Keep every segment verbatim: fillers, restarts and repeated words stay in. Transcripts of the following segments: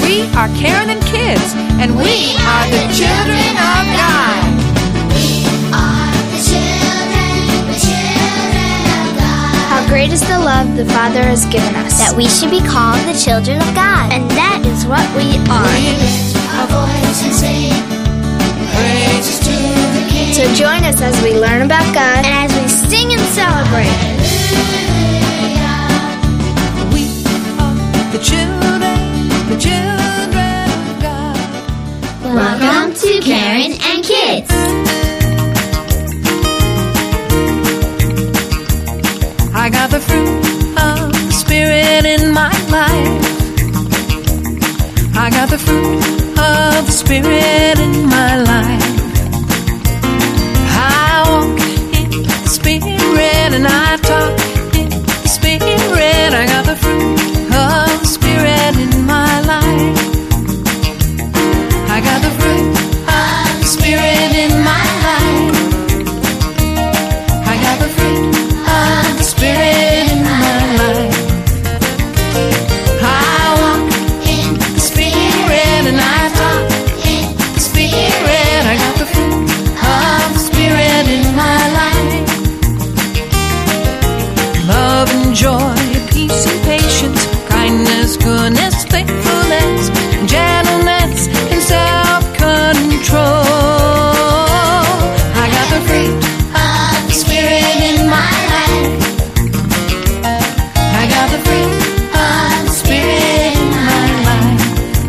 We are Karen and Kids, and we, we are the children of God. We are the children, the children of God. How great is the love the Father has given us, that we should be called the children of God. And that is what we are. We lift our voice and sing praises to the King. So join us as we learn about God and as we sing and celebrate. We are the children, the children of God. Welcome to Karen and Kids. I got the fruit of the Spirit in my life. I got the fruit of the Spirit in my life. I walk in the Spirit and I talk in the Spirit. I got the fruit of the Spirit in my life. I got the fruit of the Spirit in my life. I got the fruit of the Spirit in my life. I walk in the Spirit and I talk in the Spirit. I got the fruit of the Spirit in my life. Love and joy, peace and patience, kindness, goodness, faithfulness, gentleness, and self-control. I got the fruit of the Spirit in my life. I got the fruit of the Spirit in my life.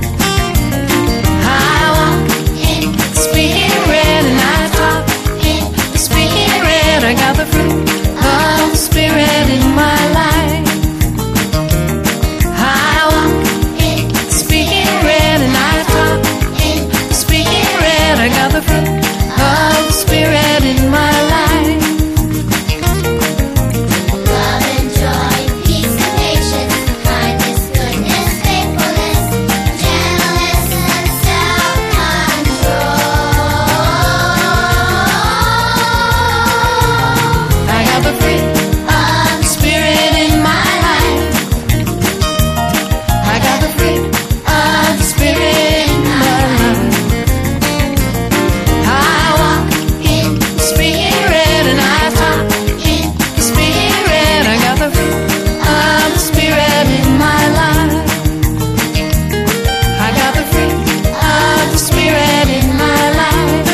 I walk in the Spirit and I talk in the Spirit. I got the fruit of the Spirit in my life. I walk in the Spirit and I talk in the Spirit. I got the fruit of the Spirit in my life. Love and joy, peace and patience, kindness, goodness, faithfulness, gentleness, and self-control. I got the fruit of the Spirit in my life. I got the fruit of the Spirit in my life. I walk in the Spirit and I talk in the Spirit. I got the fruit of the Spirit in my life. I got the fruit of the Spirit in my life.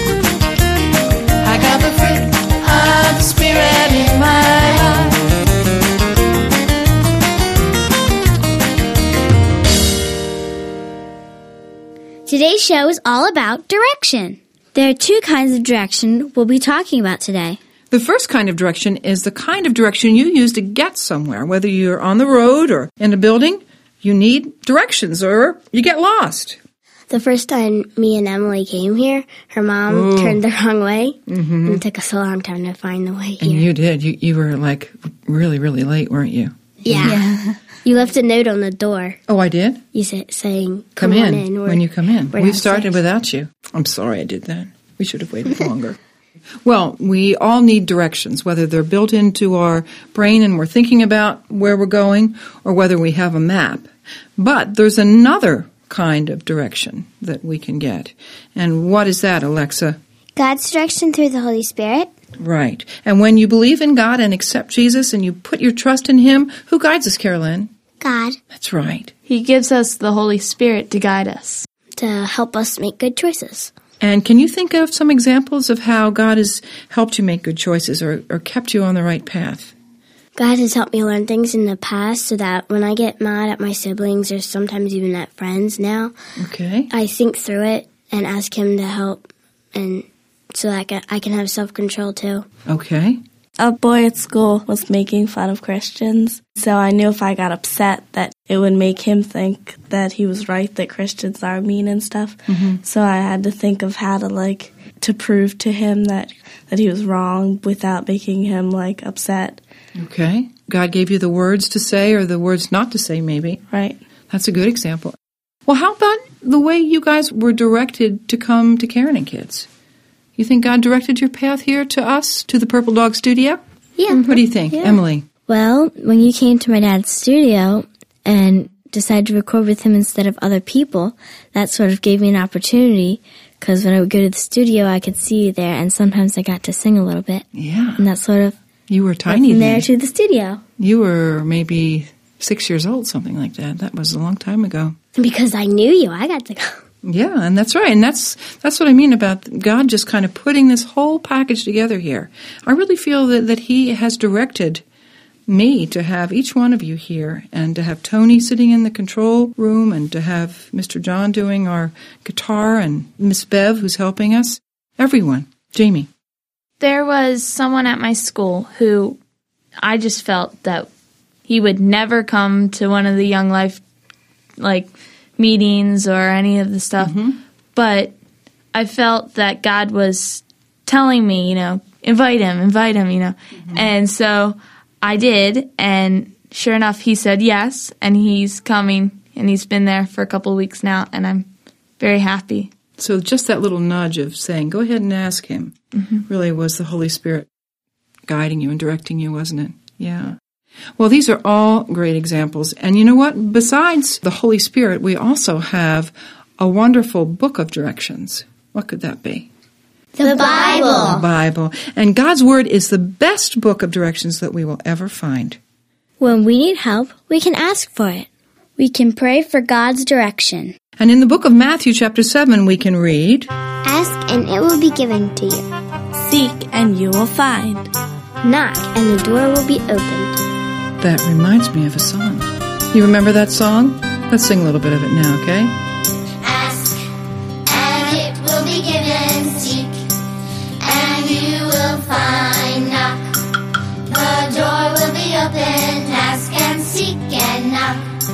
I got the fruit of the Spirit in my life. Today's show is all about direction. There are two kinds of direction we'll be talking about today. The first kind of direction is the kind of direction you use to get somewhere. Whether you're on the road or in a building, you need directions or you get lost. The first time me and Emily came here, her mom Ooh. turned the wrong way, and it took us a long time to find the way And here. you did. You, you were like really, really late, weren't you? Yeah. You left a note on the door. Oh, I did? You said saying, Come, "Come, in, on in." We're- when you come in. we're We started downstairs. without you. I'm sorry I did that. We should have waited longer. Well, we all need directions, whether they're built into our brain and we're thinking about where we're going, or whether we have a map. But there's another kind of direction that we can get. And what is that, Alexa? God's direction through the Holy Spirit. Right. And when you believe in God and accept Jesus and you put your trust in Him, who guides us, Carolyn? God. That's right. He gives us the Holy Spirit to guide us. To help us make good choices. And can you think of some examples of how God has helped you make good choices or, or kept you on the right path? God has helped me learn things in the past so that when I get mad at my siblings or sometimes even at friends now, Okay. I think through it and ask Him to help, and so that I can, I can have self-control too. Okay. A boy at school was making fun of Christians, so I knew if I got upset that it would make him think that he was right, that Christians are mean and stuff. Mm-hmm. So I had to think of how to, like, to prove to him that, that he was wrong without making him, like, upset. Okay. God gave you the words to say or the words not to say, maybe. Right. That's a good example. Well, how about the way you guys were directed to come to Karen and Kids? You think God directed your path here to us, to the Purple Dog Studio? Yeah. What do you think, Yeah. Emily? Well, when you came to my dad's studio and decided to record with him instead of other people, that sort of gave me an opportunity, because when I would go to the studio, I could see you there, and sometimes I got to sing a little bit. Yeah. And that sort of You were went tiny from then. there to the studio. You were maybe six years old, something like that. That was a long time ago. Because I knew you, I got to go. Yeah, and that's right. And that's that's what I mean about God just kind of putting this whole package together here. I really feel that, that He has directed me to have each one of you here, and to have Tony sitting in the control room, and to have Mister John doing our guitar, and Miss Bev who's helping us. Everyone. Jamie. There was someone at my school who I just felt that he would never come to one of the Young Life, like, meetings or any of the stuff. Mm-hmm. But I felt that God was telling me, you know, invite him, invite him, you know. Mm-hmm. And so I did, and sure enough, he said yes, and he's coming, and he's been there for a couple of weeks now, and I'm very happy. So just that little nudge of saying, go ahead and ask him, mm-hmm. really was the Holy Spirit guiding you and directing you, wasn't it? Yeah. Well, these are all great examples. And you know what? Besides the Holy Spirit, we also have a wonderful book of directions. What could that be? The Bible. The Bible. And God's Word is the best book of directions that we will ever find. When we need help, we can ask for it. We can pray for God's direction. And in the book of Matthew, chapter seven, we can read, Ask and it will be given to you. Seek and you will find. Knock and the door will be opened. That reminds me of a song. You remember that song? Let's sing a little bit of it now, okay? Ask, and it will be given. Seek, and you will find. Knock, the door will be opened. Ask and seek and knock.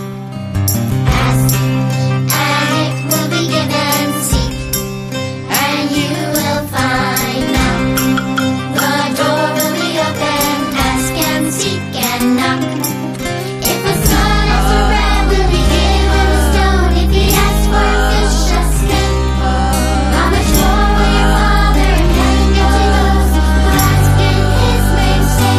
Ask, and it will be given. Seek, and you will find. Knock, the door will be opened. Ask and seek and knock. If a son asks for bread, will be given a stone. If he asks for a fish, a snake. How much more will your Father in heaven give to those who ask in His name? Say,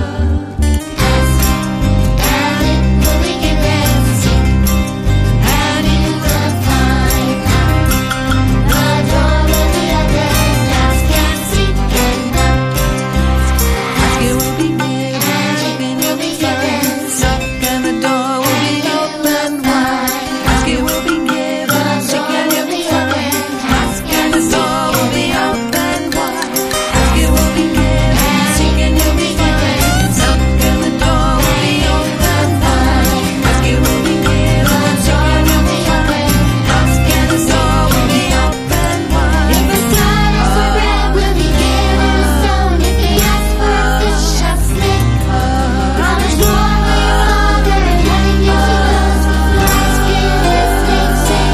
ask, and it will be given. Seek, and you will find. The door will be open. Ask and seek and knock. Ask, it will be given. And it will be given. Knock and the door will be open wide. Ask, it will be given. Seek and you'll be found. Ask and the door will be open wide. Ask, it will be given. Seek and you'll be found. Knock and the door will be open wide. Ask, it will be given. Seek and you'll be found. Ask and the door will be open wide. If a son asks for bread, will be given a stone. If he asks for a fish, a snake. How much more will your Father in heaven give to those who ask in His name? Say,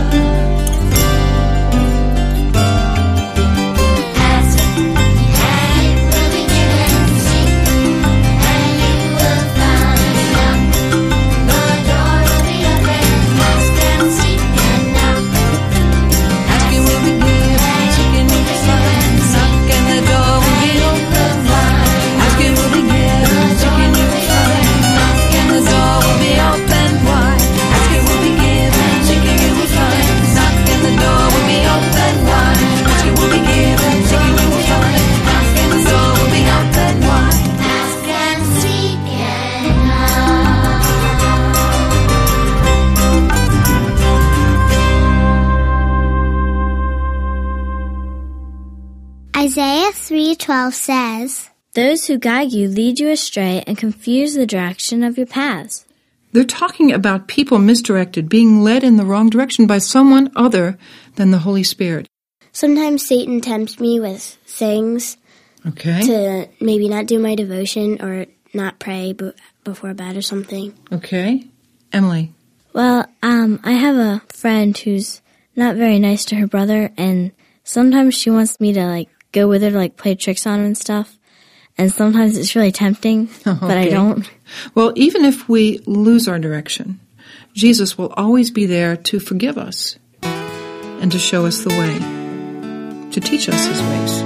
ask, and it will be given. Seek, and you will find. Knock, the door will be open. Ask and seek and knock. Ask, it will be given. Seek and you'll be found. Knock and the door will be open wide. Ask, it will be given. Seek and you'll be found. Knock and the door will be open wide. Ask, it will be given. Seek and you'll be found. Knock and the door will be open wide. Ask, it will be given. Seek and you'll be found. Knock and the door will be open wide. Ask and seek and knock. Isaiah three twelve says, Those who guide you lead you astray and confuse the direction of your paths. They're talking about people misdirected, being led in the wrong direction by someone other than the Holy Spirit. Sometimes Satan tempts me with things Okay? to maybe not do my devotion or not pray b- before bed or something. Okay? Emily. Well, um, I have a friend who's not very nice to her brother, and sometimes she wants me to, like, go with her to, like, play tricks on him and stuff. And sometimes it's really tempting, but I Okay. don't. Well, even if we lose our direction, Jesus will always be there to forgive us and to show us the way, to teach us His ways.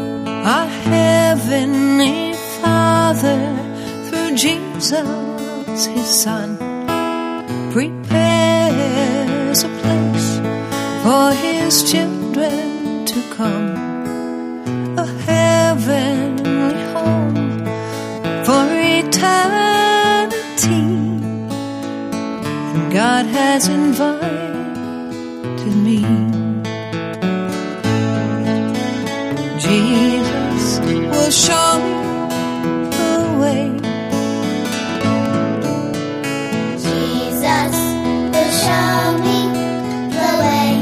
Our Heavenly Father, through Jesus, His Son prepares a place for His children to come, a heavenly home for eternity. And God has invited me. Jesus will show me the way. Jesus will show me the way.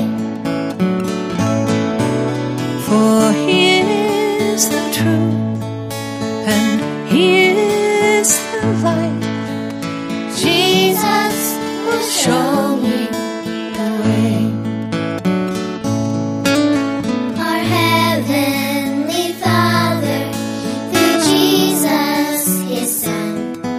For He is the truth and He is the light. Jesus will show me the way. Our Heavenly Father, through Jesus, His Son,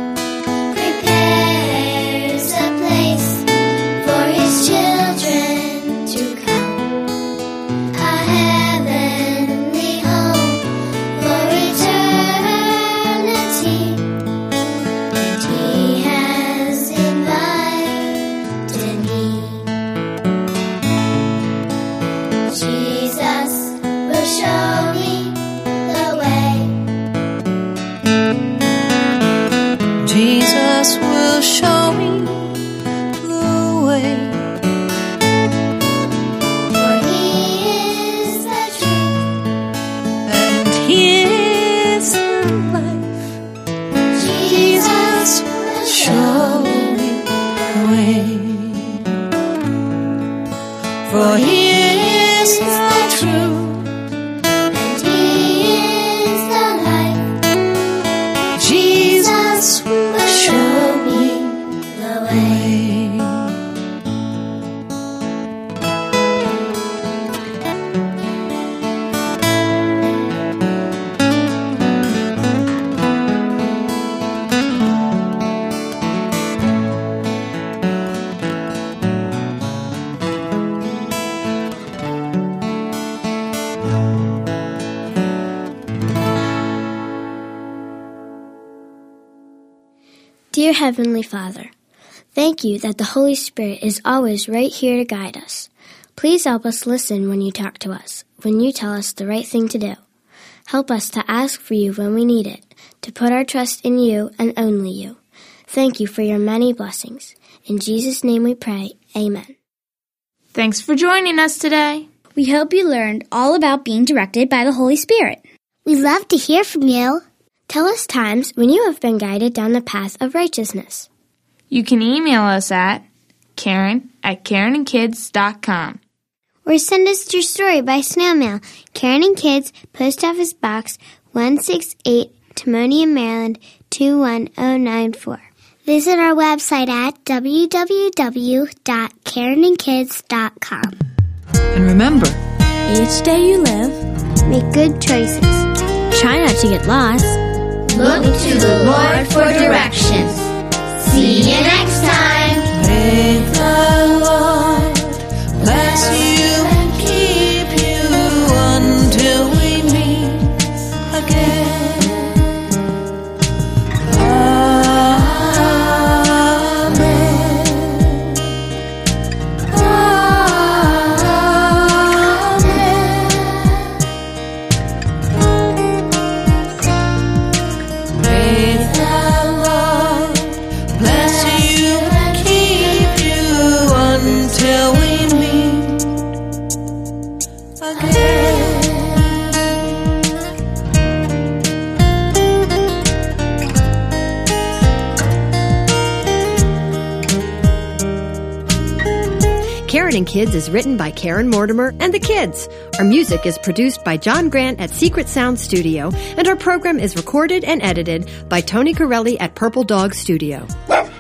prepares a place for His children to come, a heavenly home for eternity. And He has invited me. Jesus will show me the way. Jesus will show me the way. For He is the truth. And He is the life. Jesus will show me the way. For He is the truth. and He is the light. Jesus will Show me the way. Dear Heavenly Father, thank you that the Holy Spirit is always right here to guide us. Please help us listen when you talk to us, when you tell us the right thing to do. Help us to ask for you when we need it, to put our trust in you and only you. Thank you for your many blessings. In Jesus' name we pray. Amen. Thanks for joining us today. We hope you learned all about being directed by the Holy Spirit. We'd love to hear from you. Tell us times when you have been guided down the path of righteousness. You can email us at Karen at Karen and Kids dot com. Or send us your story by snail mail. Karen and Kids, Post Office Box one sixty-eight, Timonium, Maryland two one oh nine four. Visit our website at w w w dot karen and kids dot com. And remember, Each day you live, Make good choices. try not to get lost. Look to the Lord for directions. See you next time. May the Lord bless you and keep you until we meet again. Amen. Amen. May the Lord bless you and keep you until we meet again. Karen and Kids is written by Karen Mortimer and the kids. Our music is produced by John Grant at Secret Sound Studio, and our program is recorded and edited by Tony Corelli at Purple Dog Studio.